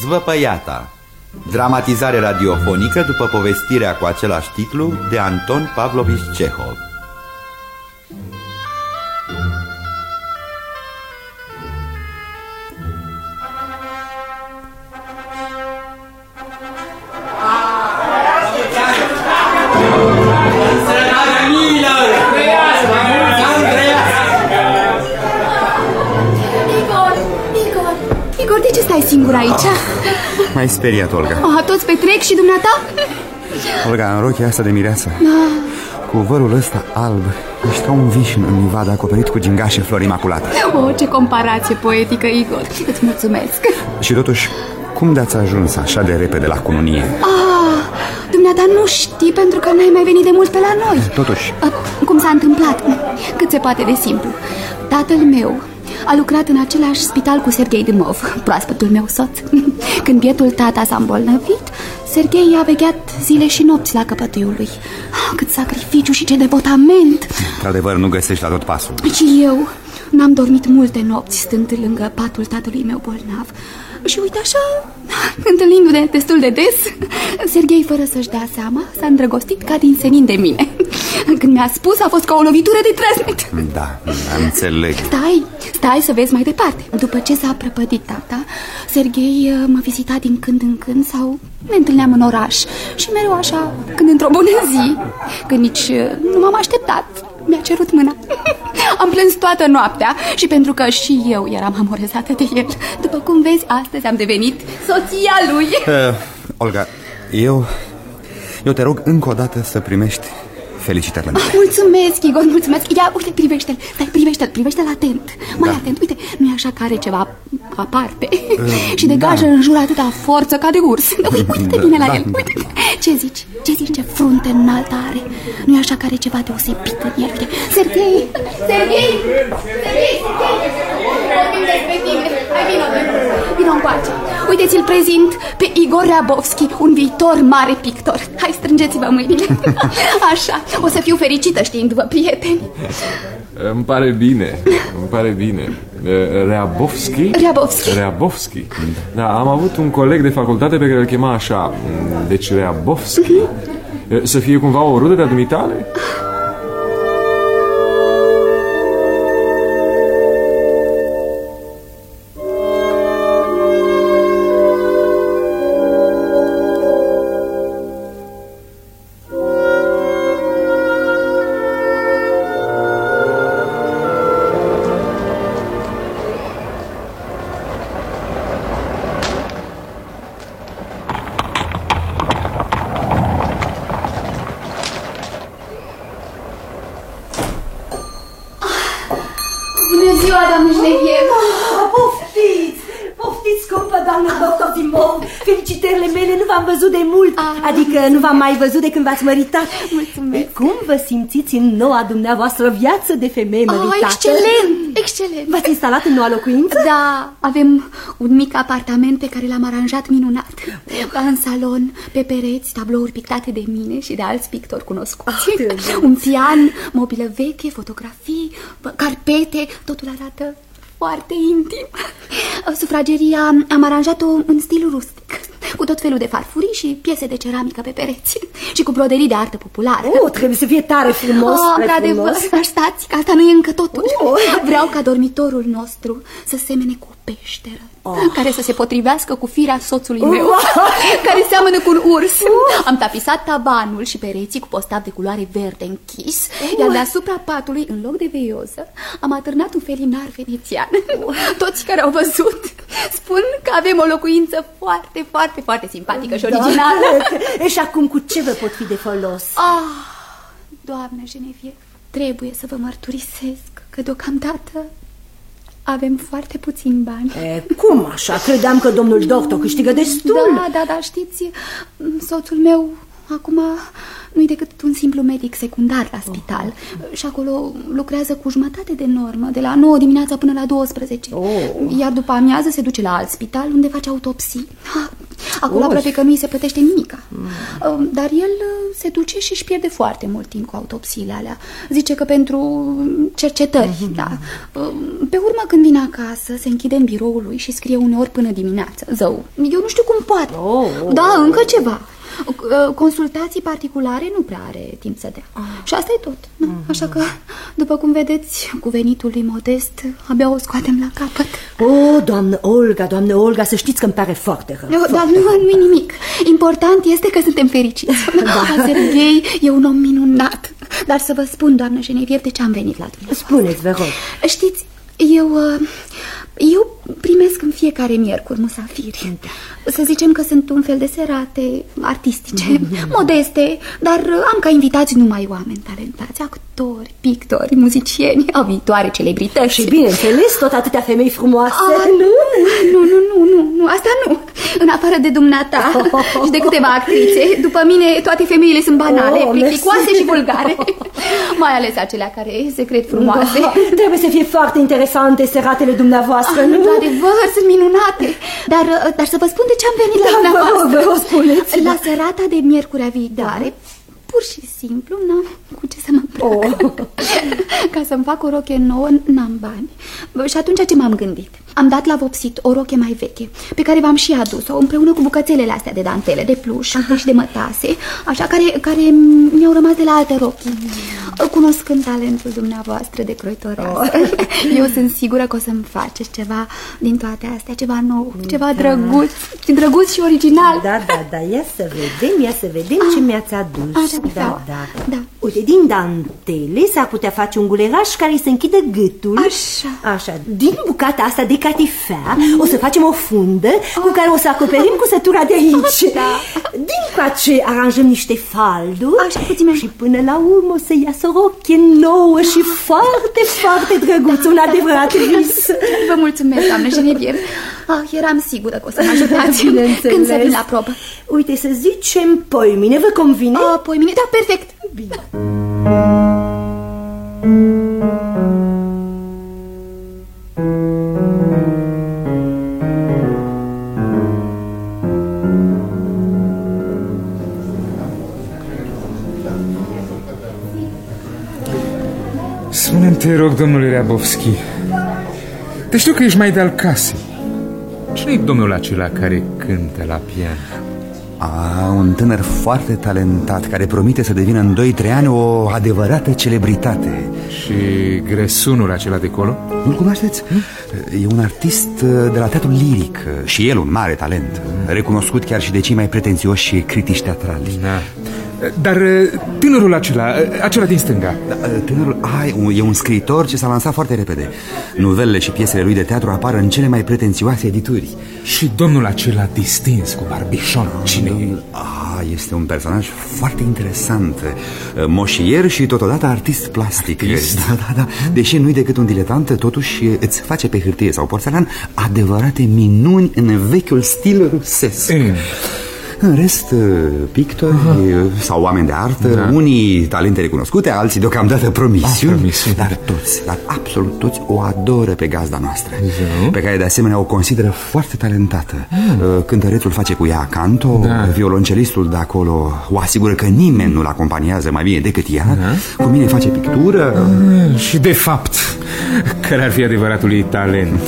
Zvăpăiata, dramatizare radiofonică după povestirea cu același titlu de Anton Pavlovich Cehov. De ce stai singur aici? M-ai speriat, Olga. Toți petrec și dumneata? Olga, în rochia asta de mireasă, cu vărul ăsta alb, ești ca un vișin în livadă acoperit cu gingașe flori imaculate. Ce comparație poetică, Igor. Îți mulțumesc. Și totuși, cum de-ați ajuns așa de repede la cununie? Dumneata nu știi pentru că n-ai mai venit de mult pe la noi. Totuși, cum s-a întâmplat? Cât se poate de simplu. Tatăl meu a lucrat în același spital cu Serghei Dâmov, proaspătul meu soț. Când bietul tata s-a îmbolnăvit, Serghei a vegheat zile și nopți la căpătâiul lui. Cât sacrificiu și ce devotament! Într-adevăr, nu găsești la tot pasul. Și eu n-am dormit multe nopți stând lângă patul tatălui meu bolnav. Și uite așa, întâlnindu-ne destul de des, Serghei, fără să-și dea seama, s-a îndrăgostit ca din senin de mine. Când mi-a spus, a fost ca o lovitură de trăsnet. Da, înțeleg. Stai să vezi mai departe. După ce s-a prăpădit tata, Serghei mă vizita din când în când sau ne întâlneam în oraș. Și mereu așa, când într-o bună zi, când nici nu m-am așteptat, mi-a cerut mâna. Am plâns toată noaptea și pentru că și eu eram amorezată de el. După cum vezi, astăzi am devenit soția lui. Olga, eu te rog încă o dată să primești felicitările mele. Mulțumesc, Igor, mulțumesc. Ia, uite, privește-l. Privește-l atent. Mai atent, uite, nu e așa că are ceva aparte și degajă în jur atâta forță ca de urs. Uite-te bine la el, uite. Ce zici? Ce frunte înaltă are? Nu e așa că are ceva deosebit în el? Serghei! Vorbim despre tine. Hai, vino încoace. Uite, ți-l prezint pe Igor Ryabovski, un viitor mare pictor. Hai, strângeți-vă mâinile. Așa, o să fiu fericită știindu-vă prieteni. Îmi pare bine. Ryabovski. Da, am avut un coleg de facultate pe care îl chema așa. Deci Ryabovski. Să fie cumva o rudă de-a dumitale? Felicitările mele, nu v-am văzut de mult. Adică nu v-am mai văzut de când v-ați măritat. Mulțumesc. Cum vă simțiți în noua dumneavoastră viață de femeie măritată? Excelent. V-ați instalat în noua locuință? Da, avem un mic apartament pe care l-am aranjat minunat. În salon, pe pereți, tablouri pictate de mine și de alți pictori cunoscuți. Un pian, mobilă veche, fotografii, carpete, totul arată foarte intim. Sufrageria am aranjat-o în stil rustic, cu tot felul de farfurii și piese de ceramică pe pereți și cu broderii de artă populară. Trebuie să fie tare frumos. Într-adevăr, stați, că asta nu e încă totul. Vreau ca dormitorul nostru să semene cu o peșteră care să se potrivească cu firea soțului meu, care seamănă cu un urs. Am tapisat tavanul și pereții cu postav de culoare verde închis, iar deasupra patului, în loc de veioză, am atârnat un felinar venețian. Toți care au văzut spun că avem o locuință foarte, foarte, foarte simpatică și originală. Și acum cu ce vă pot fi de folos? Doamnă Genevieve, trebuie să vă mărturisesc că deocamdată avem foarte puțini bani. Cum așa? Credeam că domnul doctor câștigă destul. Da, știți, soțul meu acum nu-i decât un simplu medic secundar la spital. Și acolo lucrează cu jumătate de normă, de la 9 dimineața până la 12. Iar după amiază se duce la alt spital unde face autopsii. Acolo aproape că nu îi se plătește nimica. Dar el se duce și își pierde foarte mult timp cu autopsiile alea. Zice că pentru cercetări, da. Pe urmă, când vine acasă, se închide în biroul lui și scrie uneori până dimineața. Zău, eu nu știu cum poate. Da, încă ceva. Consultații particulare nu prea are timp să dea. Și asta e tot. Așa că, după cum vedeți, cu venitul lui modest, abia o scoatem la capăt. Doamnă Olga, să știți că îmi pare foarte rău. Dar nu-i nimic. Important este că suntem fericiți. Serghei e un om minunat. Dar să vă spun, doamnă Genevieve, de ce am venit la dumneavoastră. Spuneți, vă rog. Știți, eu primesc în fiecare miercuri musafiri. Să zicem că sunt un fel de serate artistice, modeste, dar am ca invitați numai oameni talentați, actori, pictori, muzicieni, viitoare celebrități. Și bineînțeles, tot atâtea femei frumoase. Nu, asta nu. În afară de dumneata și de câteva actrițe, după mine toate femeile sunt banale, plicticoase și vulgare. Mai ales acelea care se cred frumoase. Trebuie să fie foarte interesante seratele dumneavoastră, nu? Într-adevăr, sunt minunate. Dar să vă spun de ce am venit la dumneavoastră. Vă spuneți. La serata de miercurea viitoare, pur și simplu n-am cu ce să mă îmbrac. Ca să-mi fac o roche nouă, n-am bani. Și atunci ce m-am gândit? Am dat la vopsit o roche mai veche, pe care v-am și adus-o, împreună cu bucățelele astea de dantele, de pluș și de mătase, așa, care mi-au rămas de la alte rochi. Cunoscând talentul dumneavoastră de croitoreasă, eu sunt sigură că o să-mi faceți ceva din toate astea, ceva nou, ceva drăguț și original. Da, ia să vedem ce mi-ați adus. Da. Uite, din dantele s-ar putea face un guleraș care se închide gâtul. Așa. Din bucata asta de catifea o să facem o fundă cu care o să acoperim cusătura de aici. Din coace aranjăm niște falduri și până la urmă o să iasă o roche nouă și foarte, foarte drăguță, un adevărat vis. Vă mulțumesc, doamnă Genevieve. Eram sigură că o să mă ajutați. Când să vin la probă? Uite, să zicem poimine, vă convine? Poimine, da, perfect. Bine. Spune-mi, te rog, domnule Rabovski, te știu că ești mai de-al casei. Cine-i domnul acela care cântă la pian? Un tânăr foarte talentat, care promite să devină în 2-3 ani o adevărată celebritate. Și gresunul acela de colo? Nu-l cunoașteți? E un artist de la teatrul liric și el un mare talent, recunoscut chiar și de cei mai pretențioși critici teatrali. Dar tânărul acela din stânga? Tânărul e un scriitor ce s-a lansat foarte repede. Nuvelele și piesele lui de teatru apar în cele mai pretențioase edituri. Și domnul acela distins cu barbișon, cine e? Este un personaj foarte interesant, moșier și totodată artist plastic. Da. Deși nu-i decât un diletant, totuși îți face pe hârtie sau porțelan adevărate minuni în vechiul stil rusesc. În rest, pictori sau oameni de artă, unii talente recunoscute, alții deocamdată promisiuni, dar absolut toți o adoră pe gazda noastră, pe care de asemenea o consideră foarte talentată. Cântărețul face cu ea canto, violoncelistul de acolo o asigură că nimeni nu-l acompaniază mai bine decât ea, cu mine face pictură. Și de fapt, care ar fi adevăratul ei talent?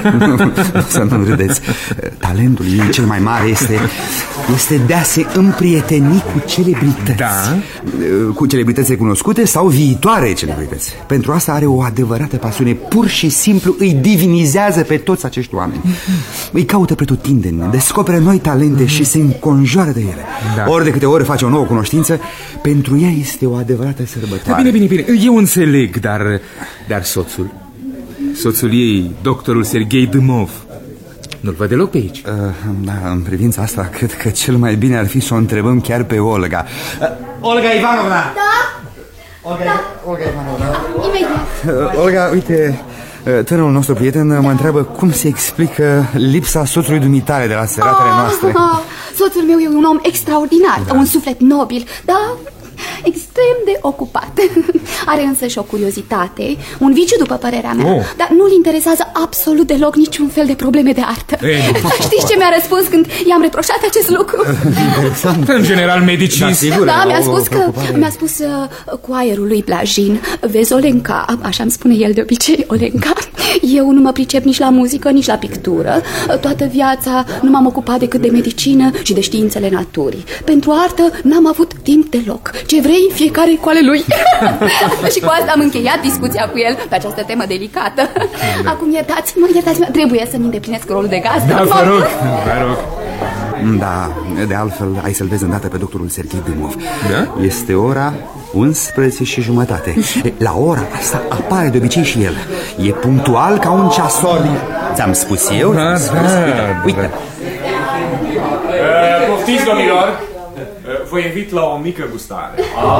Să nu râdeți. Talentul ei cel mai mare este de a se împrieteni cu celebrități. Cu celebrități recunoscute sau viitoare celebrități. Pentru asta are o adevărată pasiune. Pur și simplu îi divinizează pe toți acești oameni. Îi caută pretutindeni, descoperă noi talente și se înconjoară de ele. Ori de câte ori face o nouă cunoștință, pentru ea este o adevărată sărbătoare. Bine, eu înțeleg, dar soțul ei, doctorul Serghei Dâmov, nu-l văd deloc pe aici. În privința asta, cred că cel mai bine ar fi să o întrebăm chiar pe Olga. Olga Ivanovna! Olga Ivanovna. Imediat. Olga, uite, tânărul nostru prieten mă întreabă cum se explică lipsa soțului dumitale de la seratele noastre. Soțul meu e un om extraordinar, un suflet nobil, dar extrem de ocupat. Are însă și o curiozitate, un viciu după părerea mea, dar nu-l interesează absolut deloc niciun fel de probleme de artă. Știți ce mi-a răspuns când i-am reproșat acest lucru? În general, medicii. Da, mi-a spus cu aerul lui Blajin: vezi, Olenca, așa îmi spune el de obicei, Olenca, eu nu mă pricep nici la muzică, nici la pictură. Toată viața nu m-am ocupat decât de medicină și de științele naturii. Pentru artă n-am avut timp deloc. Ce vrei, fiecare cu ale lui. Și cu asta am încheiat discuția cu el pe această temă delicată. Acum iertați-mă, trebuie să-mi îndeplinesc rolul de gazdă. Da, vă rog. Da, de altfel, ai să-l vezi îndată pe doctorul Serghei Dâmov. Da? Este ora 11:30. La ora asta apare de obicei și el. E punctual ca un ceasor. Ți-am spus eu? Da. Uite. Poftiți, domnilor! Vă invit la o mică gustare.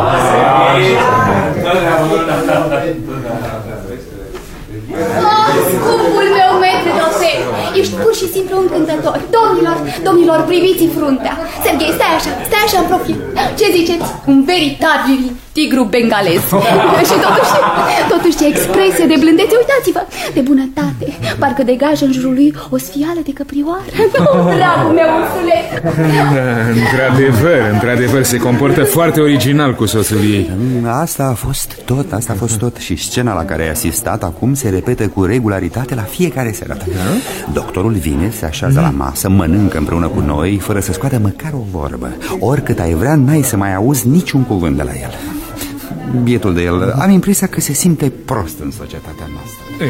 Scumpul meu metru de ofer, ești pur și simplu încântător. Domnilor, priviți-i fruntea. Serghei, stai așa în profil. Ce ziceți? Un veritabil tigru bengalez. Și totuși ce expresie de blândețe, uitați-vă, de bunătate. Parcă degajă în jurul lui o sfială de căprioară. Dragul meu, ursuleț. Într-adevăr, se comportă foarte original cu soțul ei. Asta a fost tot. Și scena la care ai asistat acum se repete cu regularitate la fiecare seară. Doctorul vine, se așează la masă, mănâncă împreună cu noi, fără să scoată măcar o vorbă. Oricât ai vrea, n-ai să mai auzi niciun cuvânt de la el. Bietul de el, am impresia că se simte prost în societatea noastră.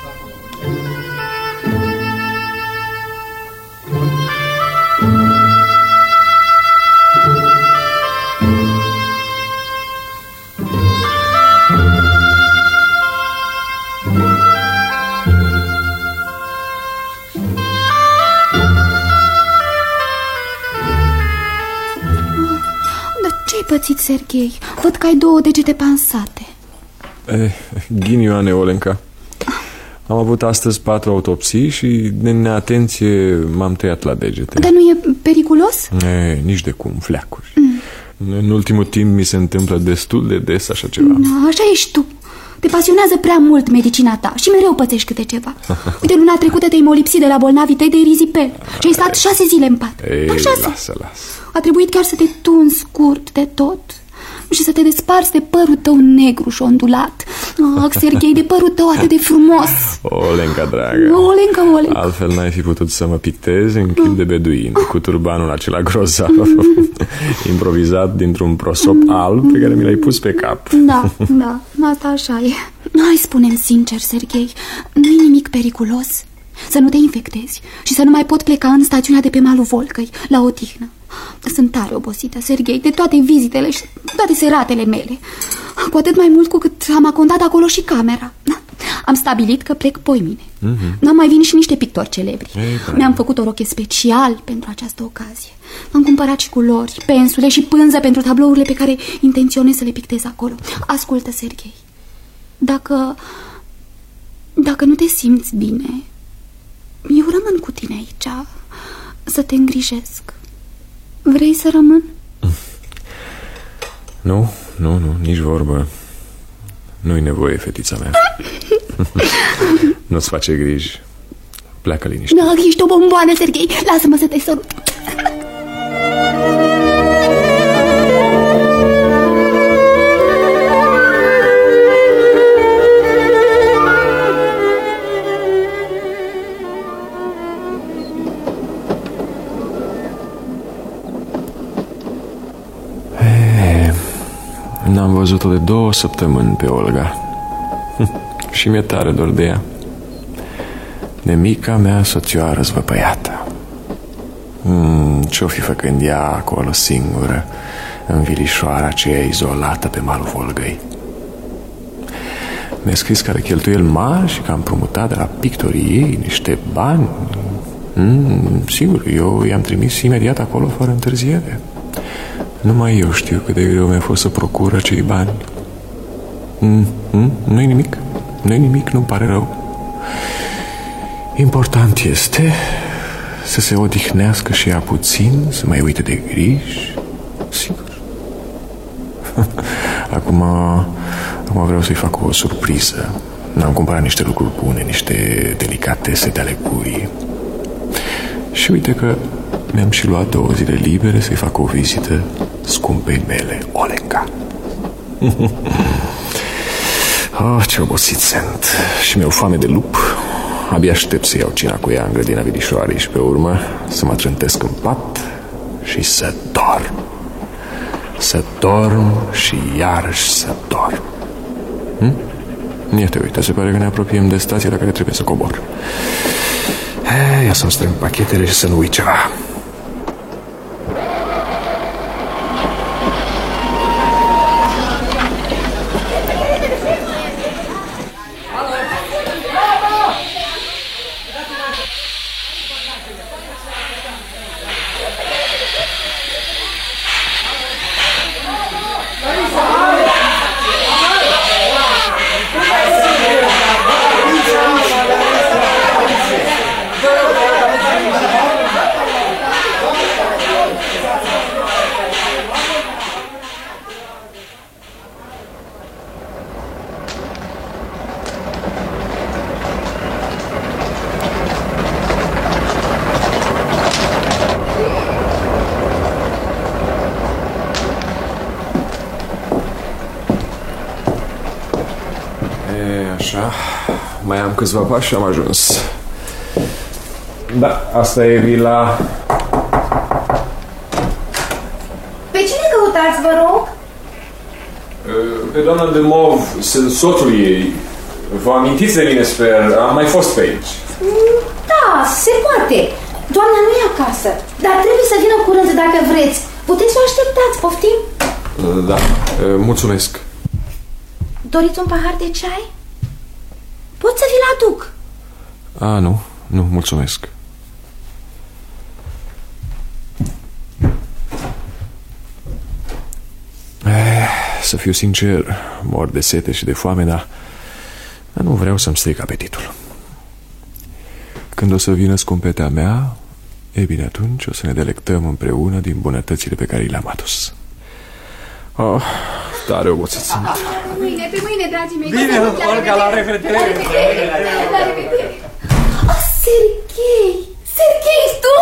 Ce-ai pățit, Serghei? Văd că ai 2 degete pansate. Ghinioane, Olenca. Am avut astăzi 4 autopsii și de neatenție m-am tăiat la degete. Dar nu e periculos? Nici de cum, fleacuri. În ultimul timp mi se întâmplă destul de des așa ceva. Așa ești tu. Te pasionează prea mult medicina ta și mereu pățești câte ceva. Uite, luna trecută te-ai molipsit de la bolnavii tăi de erizipel și ai stat 6 zile în pat. Lasă. A trebuit chiar să te tunzi scurt de tot și să te desparți de părul tău negru și ondulat. Serghei, de părul tău atât de frumos. Olenca, dragă. Olenca. Altfel n-ai fi putut să mă pictezi în chip de beduin, cu turbanul acela grozav, improvizat dintr-un prosop alb pe care mi l-ai pus pe cap. Da, asta așa e. Hai, spune-mi sincer, Serghei, nu-i nimic periculos? Să nu te infectezi și să nu mai pot pleca în stațiunea de pe malul Volgăi, la odihnă. Sunt tare obosită, Serghei, de toate vizitele și toate seratele mele. Cu atât mai mult cu cât am acontat acolo și camera. Am stabilit că plec poimine. N-am mai venit și niște pictori celebri. Mi-am făcut o roche special pentru această ocazie. Am cumpărat și culori, pensule și pânză pentru tablourile pe care intenționez să le pictez acolo. Ascultă, Serghei, dacă nu te simți bine, eu rămân cu tine aici să te îngrijesc. Vrei să rămân? Nu, nici vorbă. Nu-i nevoie, fetița mea. Nu-ți face griji. Pleacă liniște. Ești o bomboană, Serghei. Lasă-mă să te sărut. N-am văzut-o de 2 săptămâni pe Olga. Și mi-e tare dor de ea. De mica mea soțioară zvăpăiată. Ce-o fi făcând ea acolo singură, în vilișoara aceea izolată pe malul Volgăi? Mi-a scris că are cheltuieli mari și că am împrumutat de la pictorii ei niște bani. Sigur, eu i-am trimis imediat acolo fără întârziere. Numai eu știu cât de greu mi-a fost să procur acei bani. Nu-i nimic, nu-mi pare rău. Important este să se odihnească și ea puțin, să mai uite de griji. Sigur. Acum vreau să-i fac o surpriză. Am cumpărat niște lucruri bune, niște delicatese de ale gurii. Și uite că mi-am și luat 2 zile libere să-i fac o vizită scumpei mele, Olenga. Ce obosit sunt. Și mi-au foame de lup. Abia aștept să iau cina cu ea în grădina Vilișoarei și pe urmă să mă trântesc în pat și să dorm. Să dorm și iarăși să dorm. Iată, uite, se pare că ne apropiem de stația la care trebuie să cobor. Ia să-mi strâng pachetele și să nu uit ceva. Așa, mai am câțiva pași și am ajuns. Da, asta e vila. Pe cine căutați, vă rog? Pe doamna de Mov, sunt soțul ei. Vă amintiți de mine, sper? Am mai fost pe aici. Da, se poate. Doamna nu e acasă, dar trebuie să vină curând dacă vreți. Puteți să o așteptați, poftim? Da, mulțumesc. Doriți un pahar de ceai? Pot să vi-l aduc. Nu, mulțumesc. Să fiu sincer, mor de sete și de foame, dar nu vreau să-mi stric apetitul. Când o să vină scumpetea mea, e bine, atunci o să ne delectăm împreună din bunătățile pe care le-am adus. Tare obosit sunt. Pe mâine, dragii mei. Bine, Olga, la revedere. La revedere. Serghei, tu?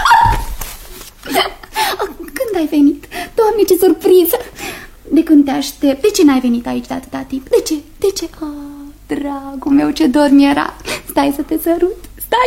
Când ai venit? Doamne, ce surpriză! De când te aștept? De ce n-ai venit aici de atâta timp? De ce? Dragul meu, ce dor mi-era. Stai să te sărut.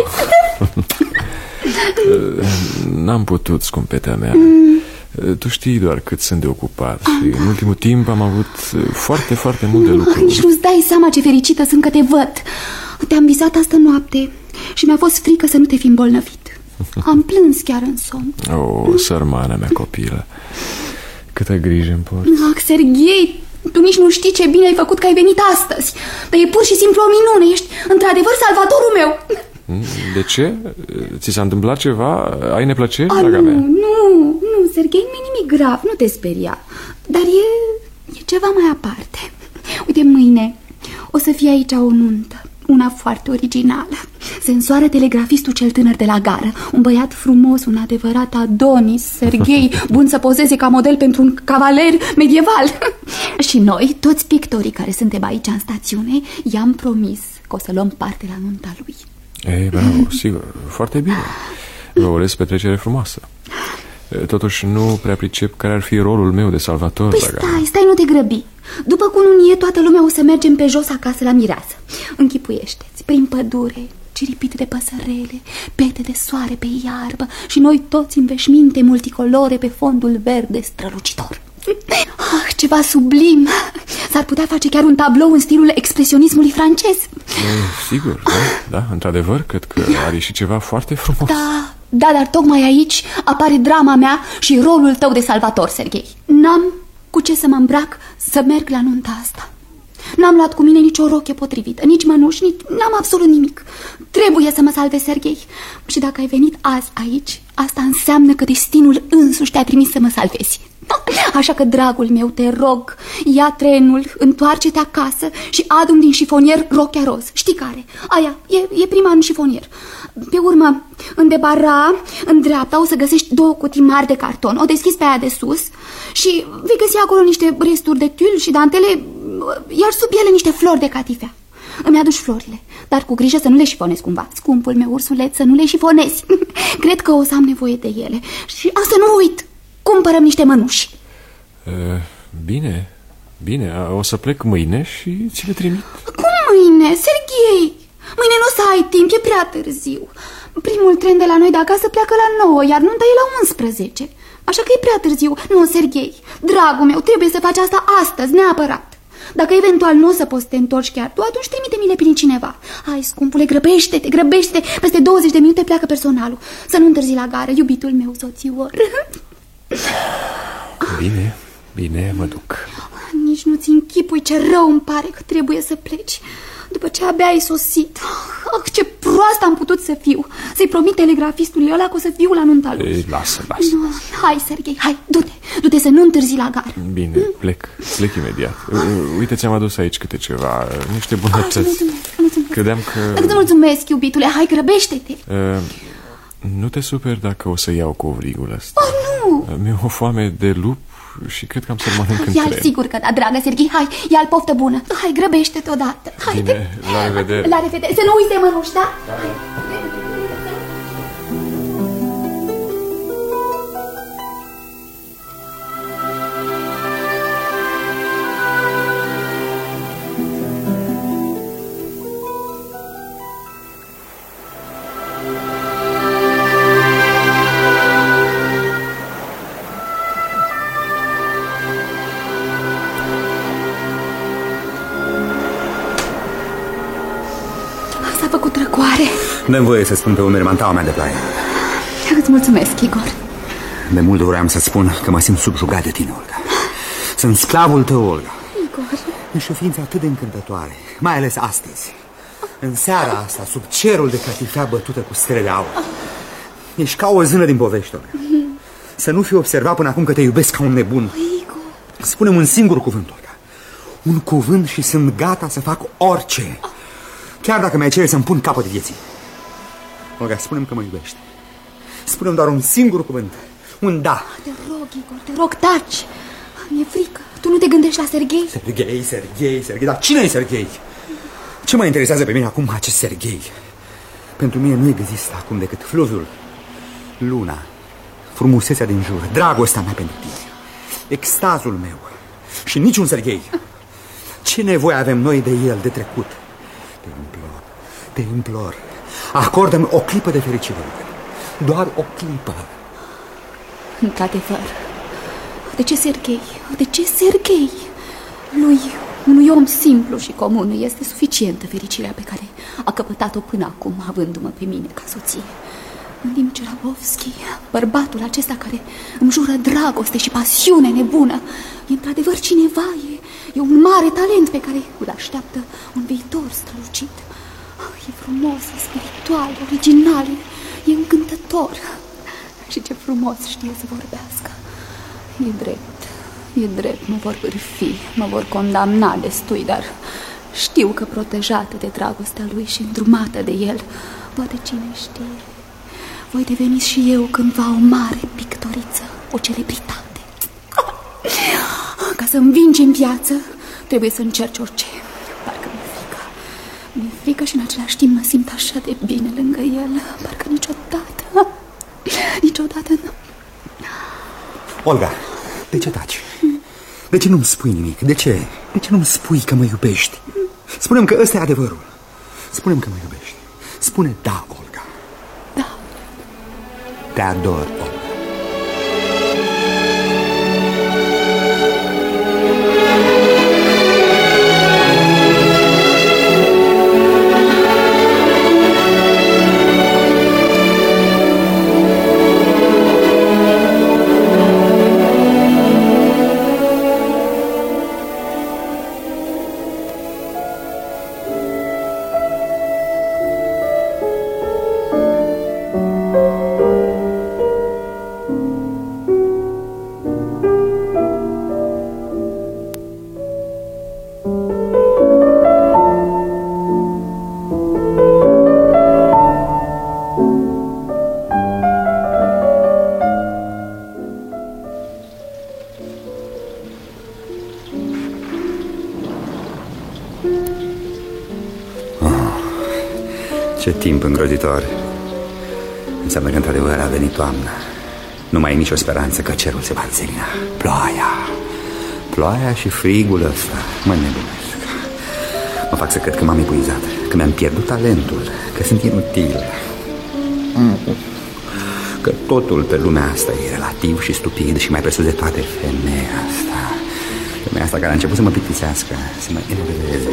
N-am putut, scumpetea mea. Tu știi doar cât sunt de ocupat și în ultimul timp am avut foarte, foarte multe lucruri. Nici nu-ți dai seama ce fericită sunt că te văd. Te-am visat astă noapte și mi-a fost frică să nu te fi îmbolnăvit. Am plâns chiar în somn. Sărmana mea copilă, câtă grijă îmi port. Serghei, tu nici nu știi ce bine ai făcut că ai venit astăzi. Dar e pur și simplu o minune. Ești într-adevăr salvatorul meu. De ce? Ți s-a întâmplat ceva? Ai neplăceri, draga mea? Nu, Serghei, nu e nimic grav, nu te speria. Dar e ceva mai aparte. Uite, mâine o să fie aici o nuntă, una foarte originală. Se însoară telegrafistul cel tânăr de la gară, un băiat frumos, un adevărat Adonis, Serghei, bun să pozeze ca model pentru un cavaler medieval. Și noi, toți pictorii care suntem aici în stațiune, i-am promis că o să luăm parte la nunta lui. Ei, bravo, sigur, foarte bine. Vă urez petrecere frumoasă. Totuși nu prea pricep care ar fi rolul meu de salvator. Păi stai, nu te grăbi. După cununie toată lumea o să mergem pe jos acasă la mireasă. Închipuiește-ți, prin pădure, ciripit de păsărele, pete de soare pe iarbă și noi toți în veșminte multicolore pe fondul verde strălucitor. Ceva sublim. S-ar putea face chiar un tablou în stilul expresionismului francez. Sigur, da, într-adevăr, cred că are și ceva foarte frumos. Da, dar tocmai aici apare drama mea și rolul tău de salvator, Serghei. N-am cu ce să mă îmbrac să merg la nunta asta. N-am luat cu mine nicio roche potrivită, nici mănuși, n-am absolut nimic. Trebuie să mă salvezi, Serghei. Și dacă ai venit azi aici, asta înseamnă că destinul însuși te-a trimis să mă salvezi. Așa că, dragul meu, te rog, ia trenul, întoarce-te acasă și adu-mi din șifonier rochia roz. Știi care? Aia, e prima în șifonier. Pe urmă, în debara, în dreapta, o să găsești 2 cutii mari de carton. O deschizi pe aia de sus și vei găsi acolo niște resturi de tul și dantele, iar sub ele niște flori de catifea. Îmi aduci florile, dar cu grijă să nu le șifonezi cumva. Scumpul meu ursuleț, să nu le șifonezi. Cred că o să am nevoie de ele. Și asta nu uit, cumpărăm niște mănuși. Bine, o să plec mâine și ți le trimit. Cum mâine, Serghei? Mâine nu o să ai timp, e prea târziu. Primul tren de la noi de acasă pleacă la 9, iar nunta e la 11. Așa că e prea târziu. Nu, Serghei, dragul meu, trebuie să faci asta astăzi, neapărat. Dacă eventual nu o să poți să te întorci chiar tu, atunci trimite-mi-le prin cineva. Hai, scumpule, grăbește-te. Peste 20 de minute pleacă personalul. Să nu întârzi la gară, iubitul meu soțior. Bine, mă duc. Nici nu-ți închipui ce rău îmi pare că trebuie să pleci după ce abia ai sosit. Ce proastă am putut să fiu. Să-i promit telegrafistului ăla că o să fiu la nunta lui. Ei, lasă. Hai, Serghei, hai, du-te să nu întârzi la gară. Bine, plec imediat. Uite, ți-am adus aici câte ceva, niște bunătăți. Mulțumesc. Credeam că... Îți mulțumesc, iubitule, hai, grăbește-te. Nu te superi dacă o să iau covrigul ăsta. Nu! Mi-e o foame de lup și cred că am să-l mănânc în tren. Sigur că da, dragă Serghei, hai, ia-l poftă bună. Hai, grăbește-te odată. Bine, la revedere. La revedere, să nu uite mănuși, da? S-a făcut răcoare. Dă-mi voie să spun pe umeri mantaua mea de ploaie. Îți mulțumesc, Igor. De mult vroiam să spun că mă simt subjugat de tine, Olga. Sunt sclavul tău, Olga. Igor. Ești o ființă atât de încântătoare, mai ales astăzi. În seara asta, sub cerul de catifea bătută cu stele de aur. Ești ca o zână din povești, Olga. Să nu fi observat până acum că te iubesc ca un nebun. Igor. Spune-mi un singur cuvânt, Olga. Un cuvânt și sunt gata să fac orice. Chiar dacă mi-ai cere să-mi pun capăt vieții. Olga, spune-mi că mă iubești. Spune-mi doar un singur cuvânt. Un da. Te rog, Igor, te rog, taci. Mi-e frică. Tu nu te gândești la Serghei? Serghei. Dar cine e Serghei? Ce mă interesează pe mine acum acest Serghei? Pentru mine nu există acum decât fluviul, luna, frumusețea din jur, dragostea mea pentru tine, extazul meu și niciun Serghei. Ce nevoie avem noi de el, de trecut? Te implor, acordă-mi o clipă de fericire. Doar o clipă. Într-adevăr. De ce Serghei? Lui, unui om simplu și comun, este suficientă fericirea pe care a căpătat-o până acum, avându-mă pe mine ca soție. În timp ce Rabovski, bărbatul acesta care îmi jură dragoste și pasiune nebună, e într-adevăr cineva, e un mare talent pe care îl așteaptă un viitor strălucit. E frumos, e spiritual, original, e încântător. Și ce frumos știe să vorbească. E drept, mă vor bârfi, mă vor condamna destui, dar știu că protejată de dragostea lui și îndrumată de el, poate cine știe, voi deveni și eu cândva o mare pictoriță, o celebritate. Ca să învingi în viață, trebuie să încerci orice. Parcă mi-e frică și în același timp mă simt așa de bine lângă el. Parcă niciodată nu. Olga, de ce taci? De ce nu-mi spui nimic? De ce nu-mi spui că mă iubești? Spune-mi că ăsta e adevărul. Spune-mi că mă iubești. Spune da, Olga. Da. Te ador, Olga. Ce timp îngrozitor. Înseamnă că într-adevăr a venit toamna. Nu mai e nicio speranță că cerul se va înselina. Ploaia și frigul ăsta mă nebunesc. Mă fac să cred că m-am epuizat, că mi-am pierdut talentul, că sunt inutil, că totul pe lumea asta e relativ și stupid. Și mai presus de toate, femeia asta care a început să mă plictisească, să mă enerveze.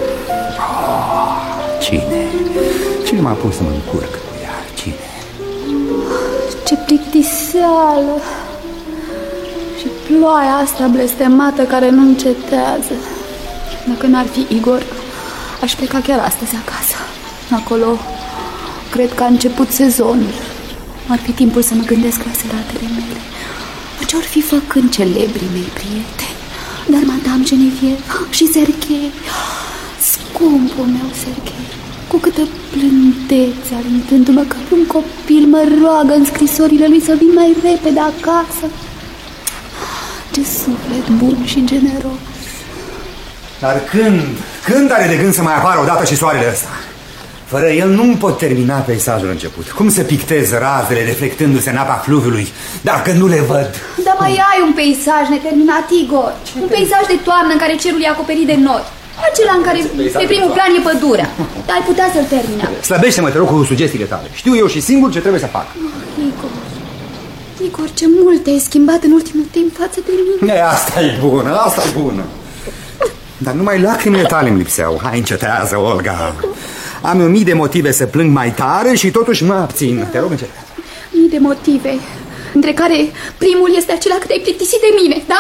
Cine m-a pus să mă încurc cu ea? Cine? Ce plictiseală. Și ploaia asta blestemată care nu încetează. Dacă n-ar fi Igor, aș pleca chiar astăzi acasă. Acolo cred că a început sezonul. Ar fi timpul să mă gândesc la seratele mele. Ce-or fi făcând celebrii mei prieteni, dar Madame Genevieve și Serghei. Scumpul meu Serghei, cu câtă plântețe alintându-mă ca un copil, mă roagă în scrisorile lui să vin mai repede acasă. Ce suflet bun și generos. Dar când are de gând să mai apară odată și soarele ăsta? Fără el nu-mi pot termina peisajul început. Cum să pictez razele reflectându-se în apa fluviului dacă nu le văd? Dar mai ai un peisaj neterminat, Igor. Un peisaj de toamnă în care cerul e acoperit de nori. Acela în care pe primul plan e pădurea. Dar ai putea să-l termina. Slăbește-mă, te rog, cu sugestiile tale. Știu eu și singur ce trebuie să fac. Igor, ce mult te-ai schimbat în ultimul timp față de mine. Asta e bună. Dar numai lacrimile tale îmi lipseau. Hai, încetează, Olga. Am 1000 de motive să plâng mai tare și totuși mă abțin. Te rog, încetează. 1000 de motive, între care primul este acela că te-ai plictisit de mine, da?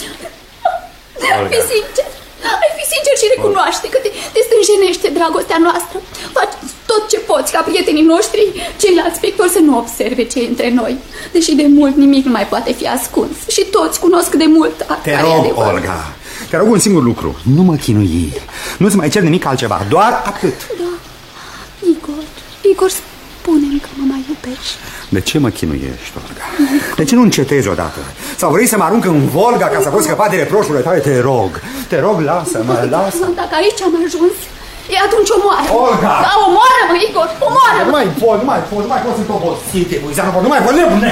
Fii sincer și recunoaște că te stânjenește dragostea noastră. Faci tot ce poți ca prietenii noștri, ceilalți pictori, să nu observe ce e între noi. Deși de mult nimic nu mai poate fi ascuns. Și toți cunosc de mult. Te rog, Olga, te rog un singur lucru. Nu mă chinui. Nu-ți mai cer nimic altceva, doar atât. Da, Igor, spune-mi că mă mai iubești. De ce mă chinuiești, Olga? De ce nu încetezi odată? Sau vrei să mă arunc în Volga ca să poți scăpa de reproșurile tale? Te rog, lasă-mă. Dacă aici am ajuns, atunci omoară. Olga! Da, omoară-mă, Igor, omoară-mă. Nu mai pot, sunt obosit, epuizat, nu mai pot, nebune!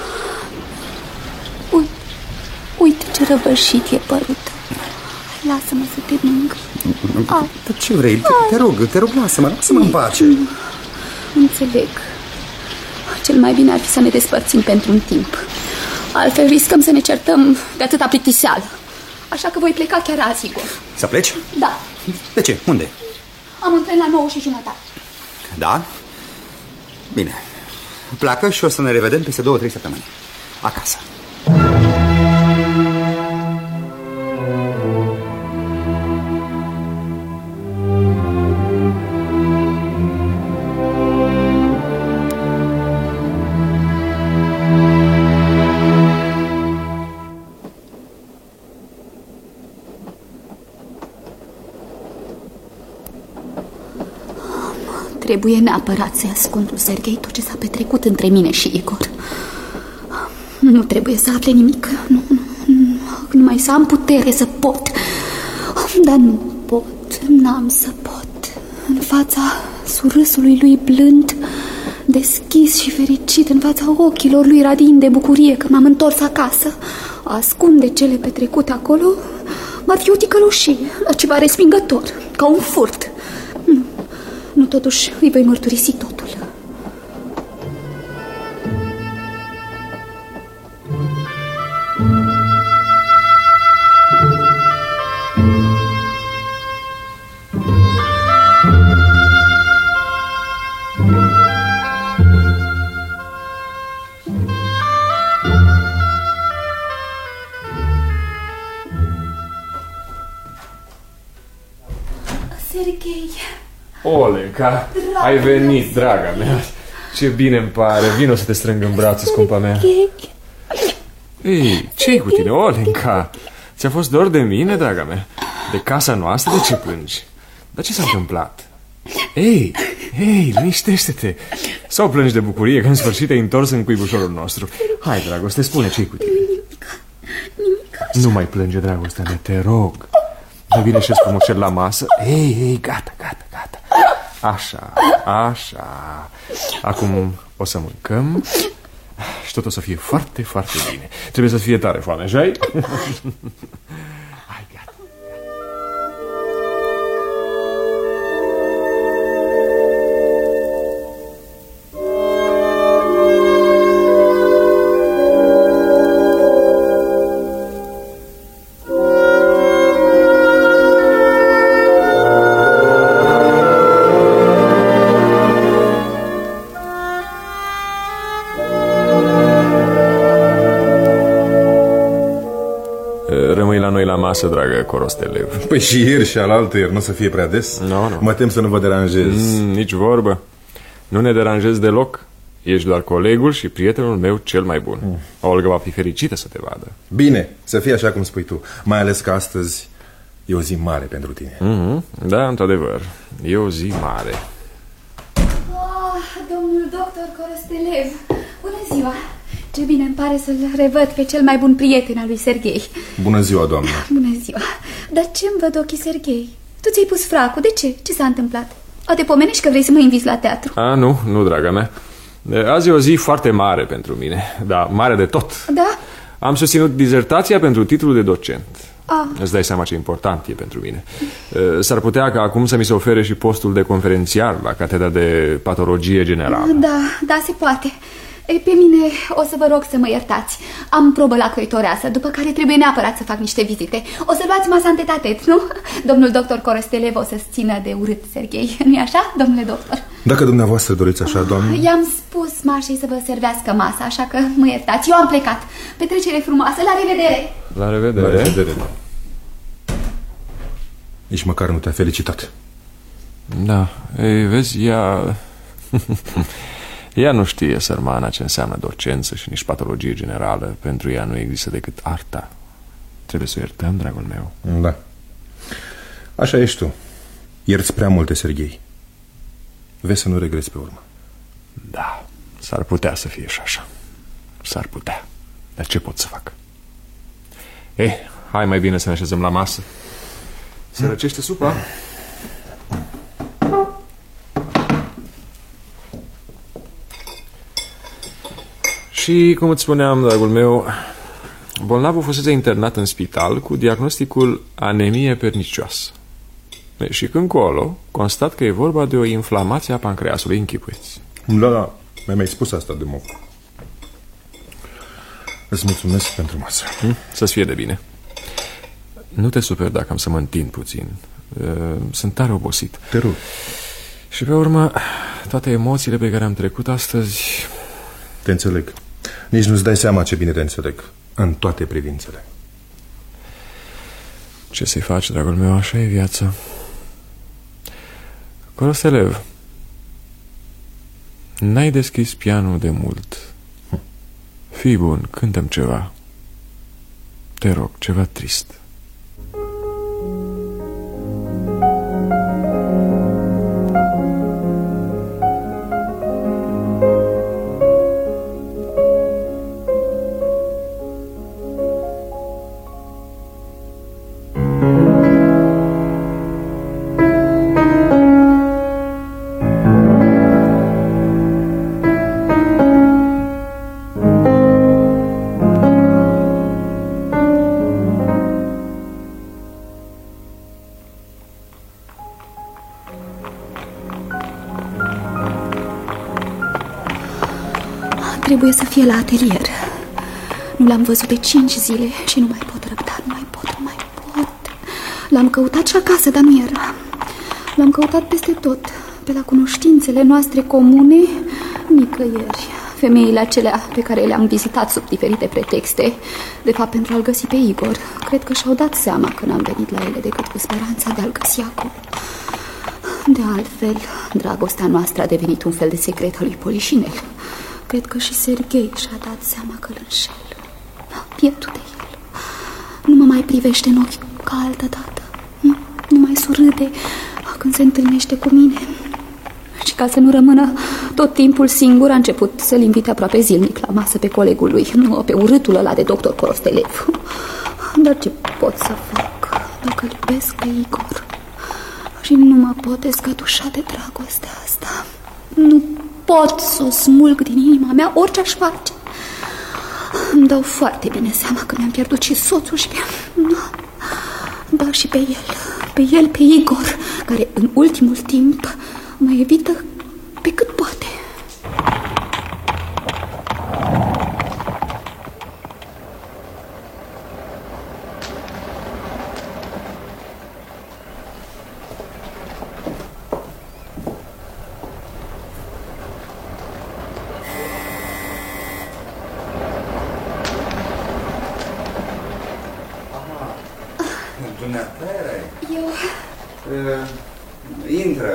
Uite ce răvășit e părul tău. Lasă-mă să te mâng. Dar ce vrei? Te rog, lasă-mă în pace. Înțeleg. Cel mai bine ar fi să ne despărțim pentru un timp. Altfel riscăm să ne certăm de atâta plictiseală. Așa că voi pleca chiar azi, Igor. Să pleci? Da. De ce? Unde? Am un tren la 9:30. Da? Bine. Pleacă și o să ne revedem peste 2-3 săptămâni. Acasă. Trebuie neapărat să-i ascund lui Serghei tot ce s-a petrecut între mine și Igor. Nu trebuie să afle nimic. Nu, numai să am putere să pot. Dar nu pot, n-am să pot. În fața surâsului lui blând, deschis și fericit, în fața ochilor lui radiind de bucurie că m-am întors acasă, a ascunde cele petrecute acolo va fi o ticăloșie, ceva respingător, ca un furt. Nu, totuși îi voi mărturisi totul. Serghei. Olenca, ai venit, draga mea. Ce bine îmi pare. Vino să te strâng în brațe, scumpa mea. Ei, ce-i cu tine, Olenca? Ți-a fost dor de mine, draga mea? De casa noastră? De ce plângi? Dar ce s-a întâmplat? Ei, liniștește-te. Sau plângi de bucurie că în sfârșit te-ai întors în cuibușorul nostru? Hai, dragoste, spune ce-i cu tine. Nimic așa. Nu mai plânge, dragostea mea, te rog. Mai bine și-ți frumușel la masă. Ei, gata. Așa. Acum o să mâncăm și tot o să fie foarte, foarte bine. Trebuie să fie tare foame, așa-i? Hai, gata. Masă, dragă Corostelev. Păi și ieri și alaltă ieri, nu o să fie prea des? Nu. Mă tem să nu vă deranjez. Nici vorbă. Nu ne deranjezi deloc. Ești doar colegul și prietenul meu cel mai bun. Olga va fi fericită să te vadă. Bine, să fie așa cum spui tu. Mai ales că astăzi e o zi mare pentru tine. Da, într-adevăr. E o zi mare. Domnul doctor Corostelev, bună ziua! Ce bine îmi pare să-l revăd pe cel mai bun prieten al lui Serghei. Bună ziua, doamnă. Bună ziua. Dar ce-mi văd ochii, Serghei? Tu ți-ai pus fracul, de ce? Ce s-a întâmplat? O te pomenești că vrei să mă inviți la teatru? Nu, draga mea. Azi e o zi foarte mare pentru mine. Da, mare de tot. Da? Am susținut dizertația pentru titlul de docent. Îți dai seama ce important e pentru mine. S-ar putea ca acum să mi se ofere și postul de conferențiar la catedra de patologie generală. Da, se poate. Pe mine o să vă rog să mă iertați. Am probă la croitoreasă, după care trebuie neapărat să fac niște vizite. O să luați masa în tete-a-tete, nu? Domnul doctor Corostelev o să-ți țină de urât, Serghei. Nu-i așa, domnule doctor? Dacă dumneavoastră doriți așa, doamnă. I-am spus Mașei să vă servească masa, așa că mă iertați. Eu am plecat. Petrecere frumoasă, la revedere. La revedere. La revedere. Nici măcar nu te-a felicitat. Da, ei, vezi, ea nu știe, sărmana, ce înseamnă docență și nici patologie generală. Pentru ea nu există decât arta. Trebuie să o iertăm, dragul meu. Da. Așa ești tu. Ierți prea multe, Serghei. Vezi să nu regreți pe urmă. Da, s-ar putea să fie și așa. S-ar putea. Dar ce pot să fac? Hai mai bine să ne așezăm la masă. Se răcește supa? Și, cum îți spuneam, dragul meu, bolnavul fusese internat în spital cu diagnosticul anemie pernicioasă. Și când colo, constat că e vorba de o inflamație a pancreasului, închipuiți. Da, mi-ai spus asta de mult. Îți mulțumesc pentru masă. Să-ți fie de bine. Nu te superi dacă am să mă întind puțin. Sunt tare obosit. Te rog. Și pe urmă, toate emoțiile pe care am trecut astăzi... Te înțeleg. Nici nu-ți dai seama ce bine te înțeleg. În toate privințele. Ce să-i faci, dragul meu, așa e viața. Corostelev, n-ai deschis pianul de mult. Fii bun, cântă-mi ceva. Te rog, ceva trist. Trebuie să fie la atelier. Nu l-am văzut de 5 zile și nu mai pot răbda, nu mai pot. L-am căutat și acasă, dar nu era. L-am căutat peste tot, pe la cunoștințele noastre comune, nicăieri. Femeile acelea pe care le-am vizitat sub diferite pretexte, de fapt pentru a-l găsi pe Igor, cred că și-au dat seama că n-am venit la ele decât cu speranța de a-l găsi acolo. De altfel, dragostea noastră a devenit un fel de secret al lui Polișinel. Cred că și Serghei și-a dat seama că îl înșel. Pietul de el. Nu mă mai privește în ochi ca altă dată. Nu mai surâde când se întâlnește cu mine. Și ca să nu rămână tot timpul singur, a început să-l invite aproape zilnic la masă pe colegul lui, nu pe urâtul ăla de doctor Corostelev. Dar ce pot să fac dacă îl iubesc pe Igor? Și nu mă pot descătușa de dragostea asta. Nu pot să o smulg din inima mea orice aș face. Îmi dau foarte bine seama că mi-am pierdut și soțul și dar și pe el, pe Igor, care în ultimul timp mă evită pe cât poate. Intră.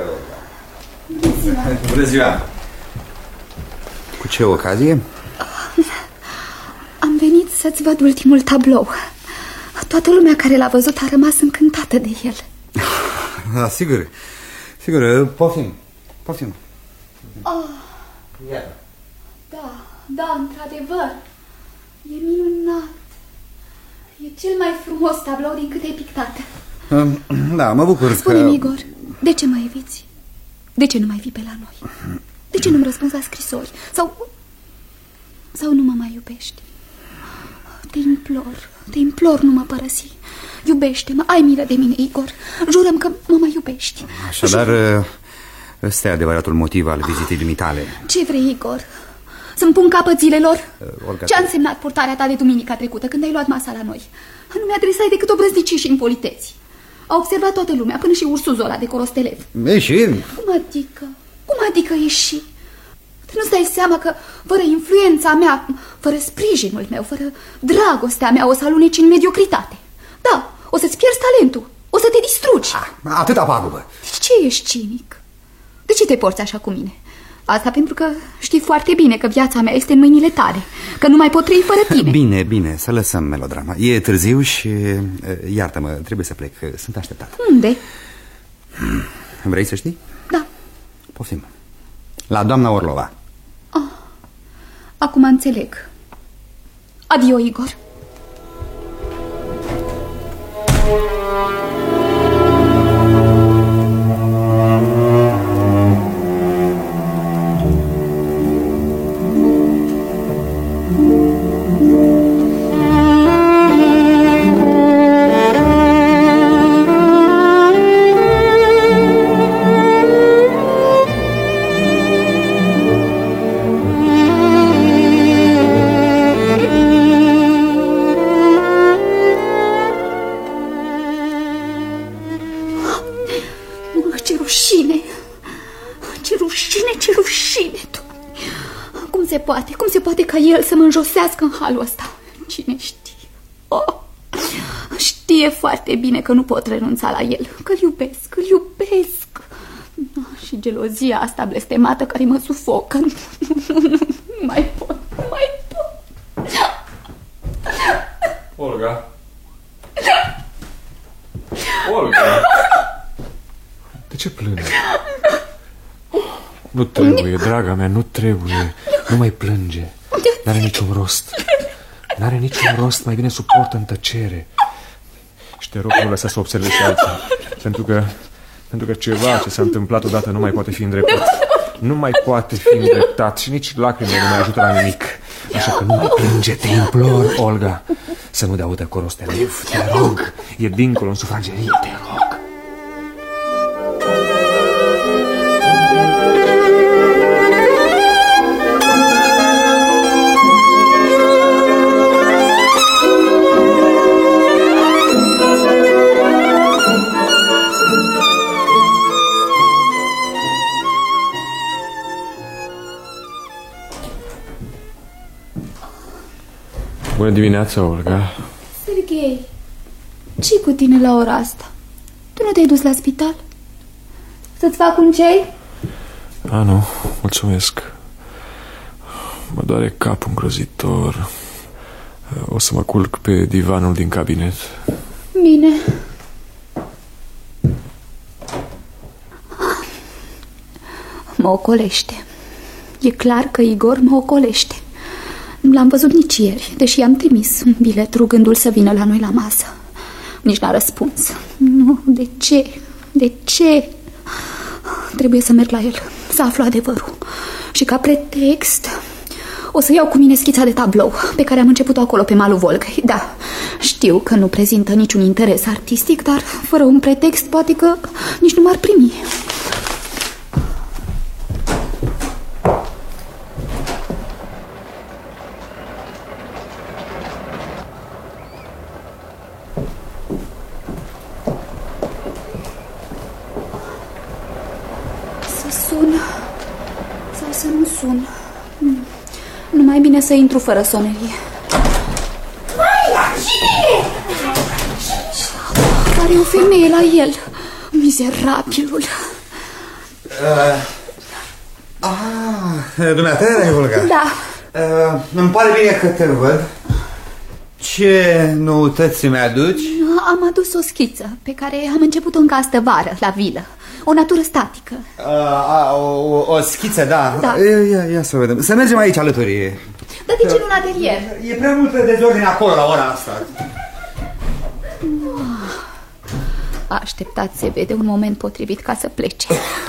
Bună ziua. Cu ce ocazie? Am venit să-ți văd ultimul tablou. Toată lumea care l-a văzut a rămas încântată de el. Da, sigur. Sigur, poftim. Iată. Da, într-adevăr. E minunat. E cel mai frumos tablou din câte ai pictat. Da, mă bucur. Spune-mi, Igor, de ce mă eviți? De ce nu mai vii pe la noi? De ce nu-mi răspunzi la scrisori? Sau nu mă mai iubești? Te implor, nu mă părăsi. Iubește-mă, ai milă de mine, Igor. Jurăm că mă mai iubești. Așadar, ăsta e adevăratul motiv al vizitei dumitale. Ce vrei, Igor? Să-mi pun capăt zilelor? Olga, ce-a însemnat purtarea ta de duminica trecută, când ai luat masa la noi? Nu mi-adresai decât obrăznicii și impoliteți. A observat toată lumea, până și ursuzul ăla de corostelev. Ieșim? Cum adică ieși? Nu-ți dai seama că fără influența mea, fără sprijinul meu, fără dragostea mea, o să aluneci în mediocritate. Da, o să-ți pierzi talentul, o să te distrugi. Atâta pagubă. De ce ești cinic? De ce te porți așa cu mine? Asta pentru că știi foarte bine că viața mea este în mâinile tale, că nu mai pot trăi fără tine. Bine, să lăsăm melodrama. E târziu și, iartă-mă, trebuie să plec. Sunt așteptat. Unde? Vrei să știi? Da. Poftim. La doamna Orlova. Acum înțeleg. Adio, Igor. Cum se poate ca el să mă înjosească în halul ăsta? Cine știe? Știe foarte bine că nu pot renunța la el, că îl iubesc. Și gelozia asta blestemată care mă sufocă. Nu mai pot. Olga, de ce plângi? Nu trebuie, draga mea, nu trebuie. Nu mai plânge. N-are niciun rost. Mai bine suportă în tăcere. Și te rog, nu lăsa să observe și alții. Pentru că ceva ce s-a întâmplat odată nu mai poate fi îndreptat. Nu mai poate fi îndreptat. Și nici lacrimile nu mai ajută la nimic. Așa că nu mai plânge, te implor, Olga. Să nu te audă corostelev, te rog. E dincolo în sufragerie, te rog. Bună dimineața, Olga. Serghei, ce-i cu tine la ora asta? Tu nu te-ai dus la spital? Să-ți fac un ceai? Nu, mulțumesc. Mă doare capul îngrozitor. O să mă culc pe divanul din cabinet. Bine. Mă ocolește. E clar că Igor mă ocolește. Nu l-am văzut nici ieri, deși i-am trimis un bilet rugându-l să vină la noi la masă. Nici n-a răspuns. Nu, de ce? trebuie să merg la el, să aflu adevărul. Și ca pretext o să iau cu mine schița de tablou pe care am început-o acolo pe malul Volgăi. Da, știu că nu prezintă niciun interes artistic, dar fără un pretext poate că nici nu m-ar primi. Să nu sun. Nu mai bine să intru fără sonerie. Maia, cine? Are o femeie la el. Mizerabilul. Dumneata erai, Olga? Da. Îmi pare bine că te văd. Ce noutăți mi-aduci? Am adus o schiță pe care am început-o încă astă vară, la vilă. O natură statică. O schiță, da. Ia să vedem. Să mergem aici alături. Dar de ce nu în atelier? E prea multă dezordine acolo la ora asta. Așteptați, se vede, un moment potrivit ca să plece.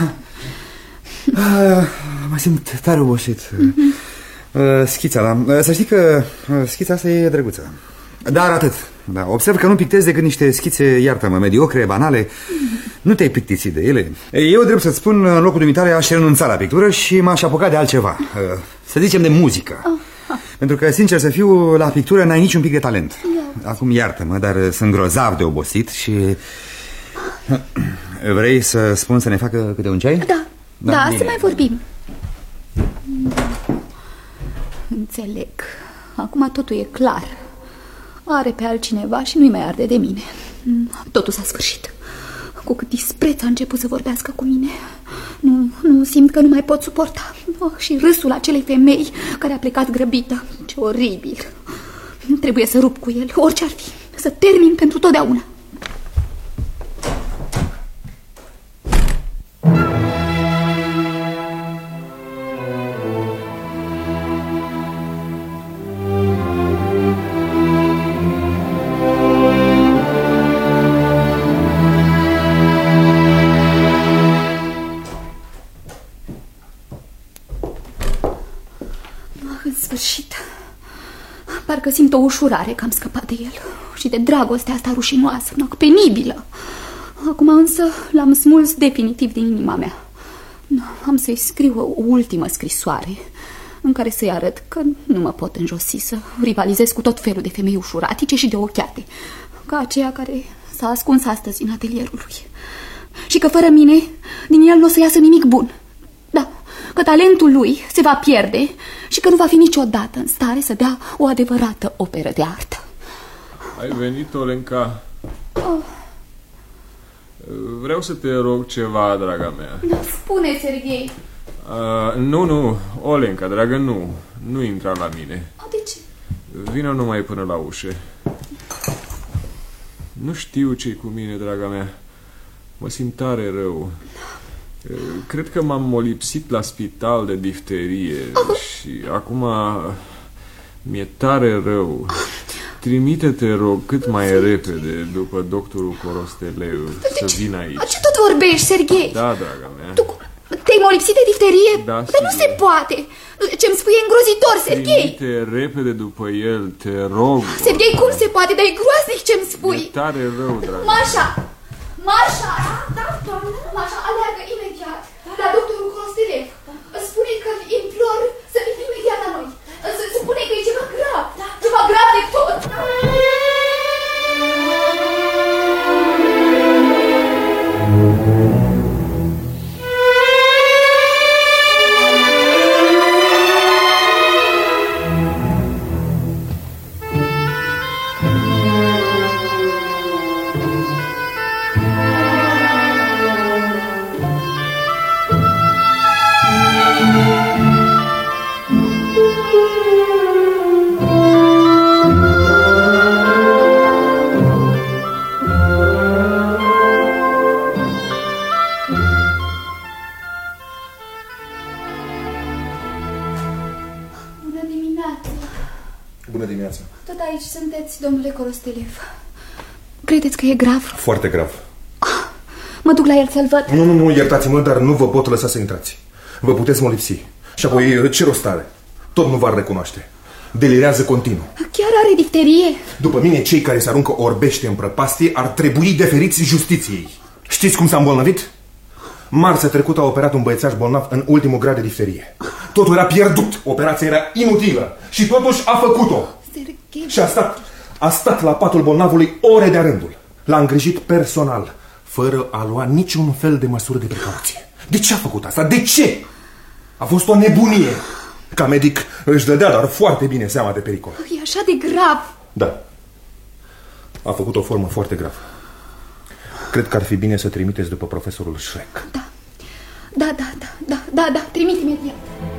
Mă simt tare obosit. Schița, da. Să știi că schița asta e drăguță. Dar atât. Da, observ că nu pictezi decât niște schițe, iartă-mă, mediocre, banale. Nu te-ai plictisit de ele. Eu, drept să-ți spun, în locul dumitare aș renunța la pictură și m-aș apuca de altceva. Să zicem de muzică. Pentru că, sincer să fiu, la pictură n-ai niciun pic de talent. Acum iartă-mă, dar sunt grozav de obosit și... Vrei să spun să ne facă câte un ceai? Da, să mai vorbim. Înțeleg. Acum totul e clar. Are pe altcineva și nu-i mai arde de mine. Totul s-a sfârșit. Cu cât dispreț a început să vorbească cu mine. Nu simt că nu mai pot suporta. Și râsul acelei femei care a plecat grăbită. Ce oribil. Trebuie să rup cu el, orice ar fi. Să termin pentru totdeauna. Parcă simt o ușurare că am scăpat de el și de dragostea asta rușinoasă, penibilă. Acum însă l-am smuls definitiv din inima mea. Am să-i scriu o ultimă scrisoare în care să-i arăt că nu mă pot înjosi să rivalizez cu tot felul de femei ușuratice și de ochiate, ca aceea care s-a ascuns astăzi în atelierul lui. Și că fără mine din el nu o să iasă nimic bun. Da, că talentul lui se va pierde și că nu va fi niciodată în stare să dea o adevărată operă de artă. Ai venit, Olenca? Vreau să te rog ceva, draga mea. Spune, Serghei. Nu, Olenca, dragă, nu intra la mine. De ce? Vină numai până la ușă. Nu știu ce-i cu mine, draga mea. Mă simt tare rău. Cred că m-am molipsit la spital de difterie și acum mi-e tare rău. Trimite-te, rog, cât mai repede după doctorul Corosteleu să vină aici. Ce tot vorbești, Serghei? Da, draga mea. Tu te-ai molipsit de difterie? Da, dar nu se poate. Ce-mi spui e îngrozitor, Serghei. Trimite repede după el, te rog. Serghei, cum se poate? Dar e groaznic ce-mi spui. E tare rău, draga. Mașa! Da, doamnă. Mașa, aleargă imediat la doctorul Corosteleu. Spune că implor să vină imediat la noi. Spune că e ceva grav. Ceva grav de tot. Bună dimineața. Tot aici sunteți, domnule Corosteleu. Credeți că e grav? Foarte grav. Mă duc la el să-l văd. Nu, iertați-mă, dar nu vă pot lăsa să intrați. Vă puteți molipsi. Și apoi, ce rost are? Tot nu v-ar recunoaște. Delirează continuu. Chiar are difterie? După mine, cei care se aruncă orbește în prăpastie ar trebui deferiți justiției. Știți cum s-a îmbolnăvit? Marțea trecută a operat un băiețaș bolnav în ultimul grad de difterie. Totul era pierdut, operația era inutilă și totuși a făcut-o. Serghei. Și a stat la patul bolnavului ore de-a rândul. L-a îngrijit personal, fără a lua niciun fel de măsură de precauție. De ce a făcut asta? De ce? A fost o nebunie. Ca medic își dădea dar foarte bine seama de pericol. E așa de grav. Da. A făcut o formă foarte gravă. Cred că ar fi bine să trimiteți după profesorul Schreck. Da, trimite imediat.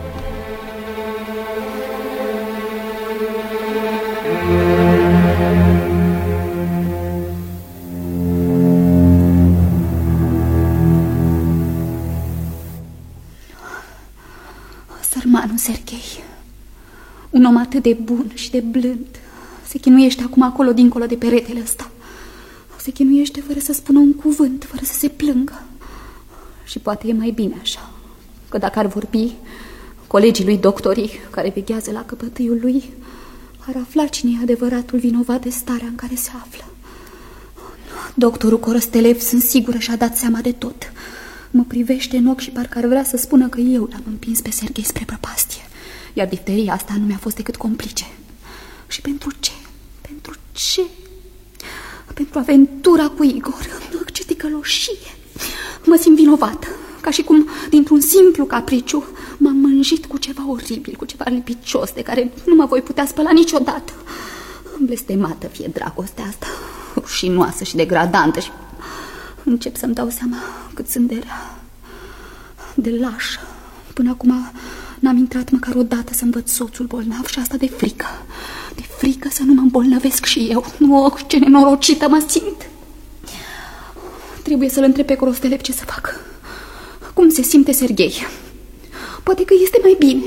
Sărmanul Serghei, un om atât de bun și de blând, se chinuiește acum acolo dincolo de peretele ăsta. Se chinuiește fără să spună un cuvânt, fără să se plângă. Și poate e mai bine așa, că dacă ar vorbi, colegii lui doctorii care veghează la căpătâiul lui ar afla cine e adevăratul vinovat de starea în care se află. Doctorul Korostelev, sunt sigură, și-a dat seama de tot. Mă privește în ochi și parcă ar vrea să spună că eu l-am împins pe Serghei spre prăpastie, iar difteria asta nu mi-a fost decât complice. Și pentru ce? Pentru ce? Pentru aventura cu Igor. Ce ticăloșie! Mă simt vinovată, ca și cum, dintr-un simplu capriciu, m-am mânjit cu ceva oribil, cu ceva lipicios, de care nu mă voi putea spăla niciodată. Blestemată fie dragostea asta, rușinoasă și degradantă, și încep să-mi dau seama cât sunt de rea, de lașă. Până acum n-am intrat măcar o dată să-mi văd soțul bolnav, și asta de frică. De frică să nu mă îmbolnăvesc și eu. Nu, ce nenorocită mă simt. Trebuie să-l întreb pe Korostelev ce să fac. Cum se simte Serghei? Poate că este mai bine.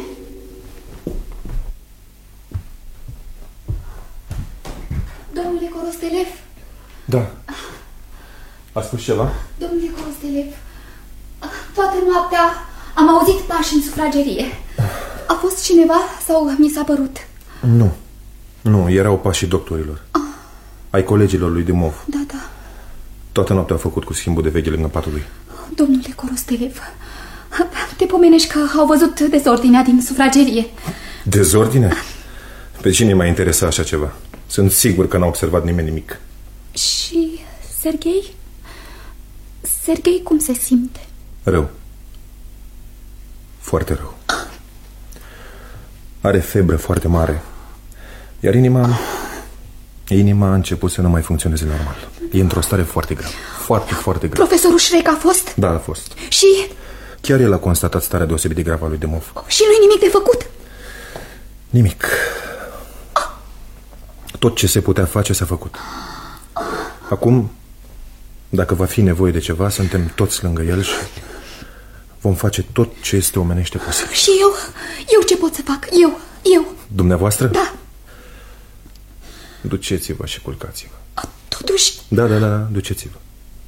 Domnule Korostelev? Da. A spus ceva? Domnule Korostelev, toată noaptea am auzit pași în sufragerie. A fost cineva sau mi s-a părut? Nu, erau pașii doctorilor. Ai colegilor lui Dimov. Da. Toată noaptea a făcut cu schimbul de veche lângă patul lui. Domnule Korostelev, te pomenești că au văzut dezordinea din sufragerie. Dezordine? Pe cine m-a interesat așa ceva? Sunt sigur că n-a observat nimeni nimic. Și Serghei? Serghei cum se simte? Rău. Foarte rău. Are febră foarte mare, iar inima a început să nu mai funcționeze normal. E într-o stare foarte gravă. Foarte gravă. Profesorul Schreck a fost? Da, a fost. Și? Chiar el a constatat starea deosebit de gravă a lui Dimov. Și nu-i nimic de făcut? Nimic. Tot ce se putea face s-a făcut. Acum, dacă va fi nevoie de ceva, suntem toți lângă el și vom face tot ce este omenește posibil. Și eu ce pot să fac? Eu? Dumneavoastră? Da. Duceți-vă și culcați-vă. Totuși... Da, duceți-vă.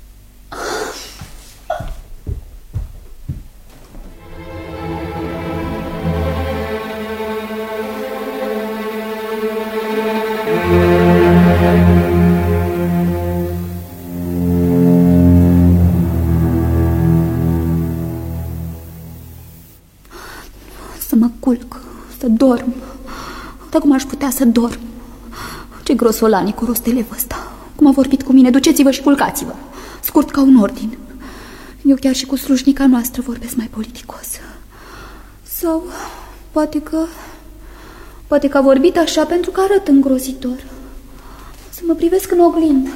Să mă culc, să dorm. Dar cum aș putea să dorm? Ce grosolan e Korostelev ăsta. Cum a vorbit cu mine, duceți-vă și culcați-vă. Scurt ca un ordin. Eu chiar și cu slujnica noastră vorbesc mai politicos. Sau poate că a vorbit așa pentru că arăt îngrozitor. Să mă privesc în oglindă.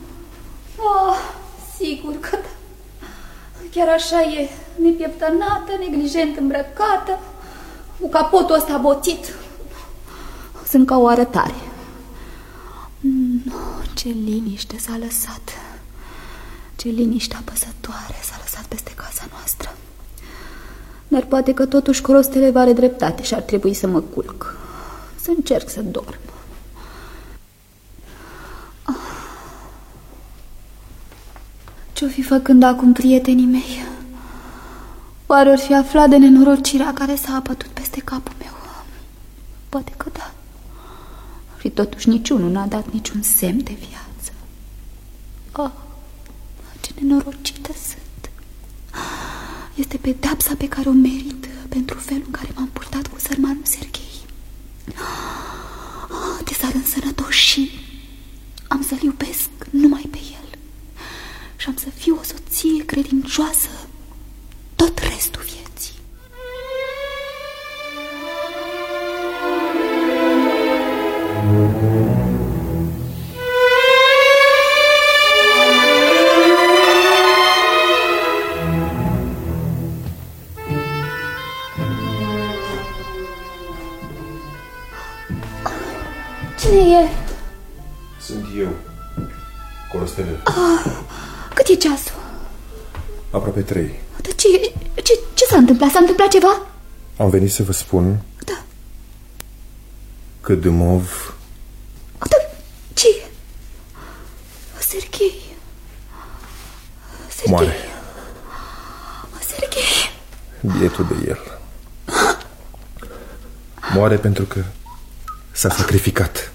Sigur că da. Chiar așa e, nepieptănată, neglijent îmbrăcată, cu capotul ăsta boțit. Sunt ca o arătare. Ce liniște s-a lăsat. Ce liniște apăsătoare s-a lăsat peste casa noastră. Dar poate că totuși Korostelev are dreptate și ar trebui să mă culc. Să încerc să dorm. Ce-o fi făcând acum prietenii mei? Oare ori fi aflat de nenorocirea care s-a apătut peste capul meu? Poate că da. Și totuși niciunul n-a dat niciun semn de viață. Oh, ce nenorocită sunt. Este pedeapsa pe care o merit pentru felul în care m-am purtat cu sărmanul Serghei. De s-ar însănătoși, am să-l iubesc numai pe el și am să fiu o soție credincioasă tot restul vieții. Cine e? Sunt eu, Corostelel. Cât e ceasul? Aproape 3. Dar ce s-a întâmplat? S-a întâmplat ceva? Am venit să vă spun că Dâmov... Dar ce? Serghei. Moare. Serghei. Bietul de el. Moare pentru că s-a sacrificat.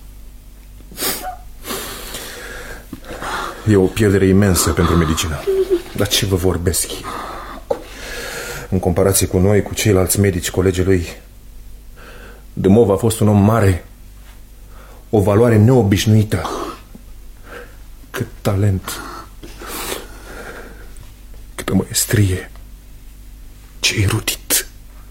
E o pierdere imensă pentru medicină. Dar ce vă vorbesc? În comparație cu noi, cu ceilalți medici, colegii lui, Dâmov a fost un om mare, o valoare neobișnuită. Cât talent, câtă maestrie, ce erudit.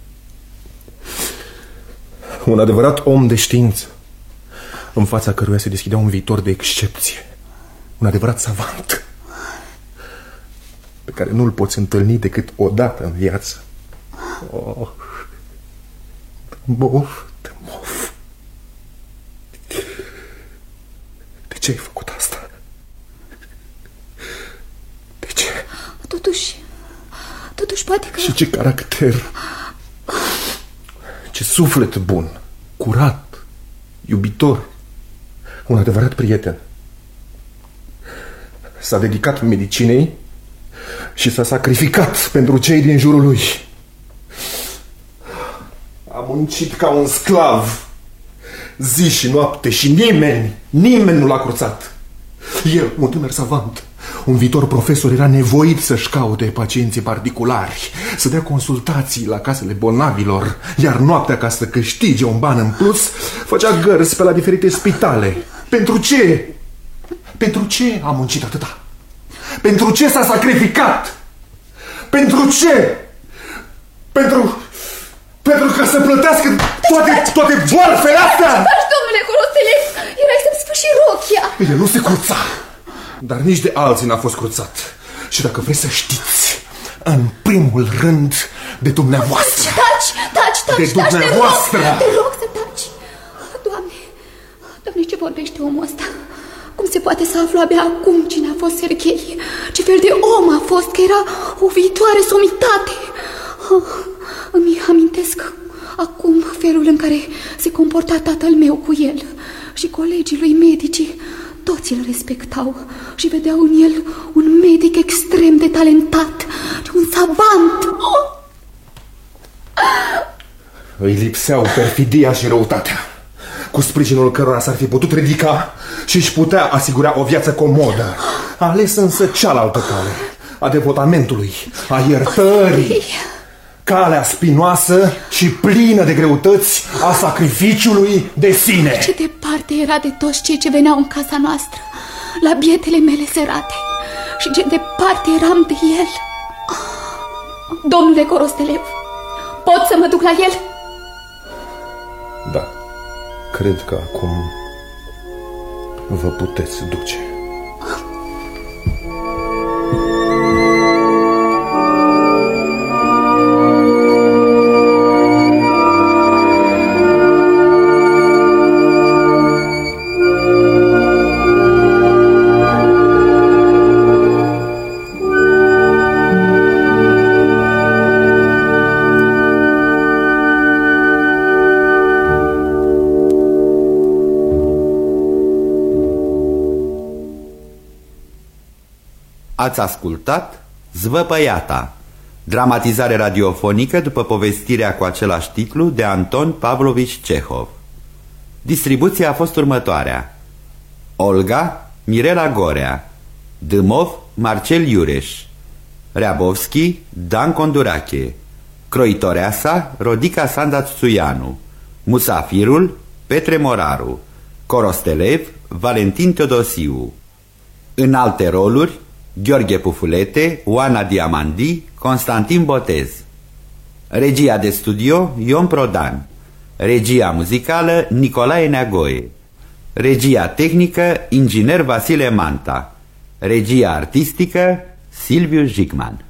Un adevărat om de știință, în fața căruia se deschidea un viitor de excepție. Un adevărat savant, pe care nu-l poți întâlni decât o dată în viață. Oh, Dâmov. De ce ai făcut asta? De ce? Totuși poate că... Și ce caracter, ce suflet bun, curat, iubitor, un adevărat prieten. S-a dedicat medicinei și s-a sacrificat pentru cei din jurul lui. A muncit ca un sclav zi și noapte și nimeni nu l-a cruțat. El, un tânăr savant, un viitor profesor, era nevoit să-și caute pacienții particulari, să dea consultații la casele bolnavilor, iar noaptea, ca să câștige un ban în plus, făcea gărzi pe la diferite spitale. Pentru ce? Pentru ce a muncit atâta? Pentru ce s-a sacrificat? Pentru ce? Pentru ca să plătească toate voarfele astea! Taci, domnule Corostelev, erai să-mi sfârși rochia. El nu se cruța, dar nici de alții n-a fost cruțat. Și dacă vreți să știți, în primul rând de dumneavoastră. Taci, de dumneavoastră. Te rog să taci. Doamne, ce vorbește omul ăsta? Cum se poate să aflu abia acum cine a fost Serghei? Ce fel de om a fost, că era o viitoare somitate. Îmi amintesc acum felul în care se comporta tatăl meu cu el. Și colegii lui medici, toți îl respectau și vedeau în el un medic extrem de talentat, un savant. Îi lipseau perfidia și răutatea, cu sprijinul cărora s-ar fi putut ridica și își putea asigura o viață comodă. A ales însă cealaltă cale, a devotamentului, a iertării, calea spinoasă și plină de greutăți a sacrificiului de sine. Ce departe era de toți cei ce veneau în casa noastră, la bietele mele serate, și ce departe eram de el. Domnule Corostelev, pot să mă duc la el? Da, cred că acum vă puteți duce. Ați ascultat Zvăpăiata, dramatizare radiofonică după povestirea cu același titlu de Anton Pavlovici Cehov. Distribuția a fost următoarea: Olga, Mirela Gorea; Dâmov, Marcel Iureș; Reabovski, Dan Condurache; Croitoreasa, Rodica Sanda Tsuianu; Musafirul, Petre Moraru; Corostelev, Valentin Teodosiu. În alte roluri: Gheorghe Pufulete, Oana Diamandi, Constantin Botez. Regia de studio Ion Prodan. Regia muzicală Nicolae Neagoe. Regia tehnică inginer Vasile Manta. Regia artistică Silviu Jicman.